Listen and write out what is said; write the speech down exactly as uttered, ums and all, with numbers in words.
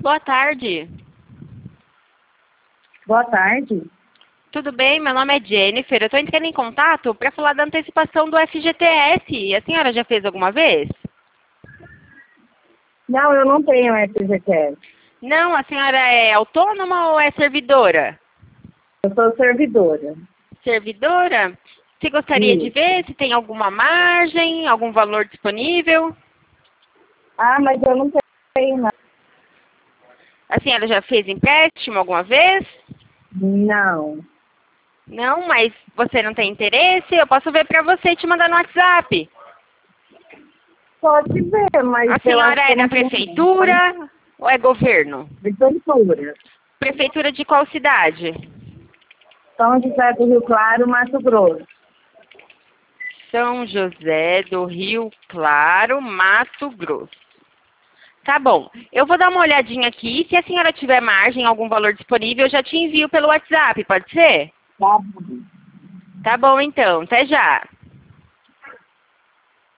boa tarde. Boa tarde. Tudo bem? Meu nome é Jennifer. Eu estou entrando em contato para falar da antecipação do F G T S. A senhora já fez alguma vez? Não, eu não tenho F G T S. Não, a senhora é autônoma ou é servidora? Eu sou servidora. Servidora? Você gostaria Isso. de ver se tem alguma margem, algum valor disponível? Ah, mas eu não tenho nada. A senhora já fez empréstimo alguma vez? Não. Não, mas você não tem interesse? Eu posso ver para você e te mandar no WhatsApp. Pode ver, mas A eu senhora acho que é eu da não tenho. prefeitura ou é governo? Prefeitura. Prefeitura de qual cidade? São José do Rio Claro, Mato Grosso. São José do Rio Claro, Mato Grosso. Tá bom. Eu vou dar uma olhadinha aqui. Se a senhora tiver margem, algum valor disponível, eu já te envio pelo WhatsApp, pode ser? Tá bom. Tá bom, então. Até já.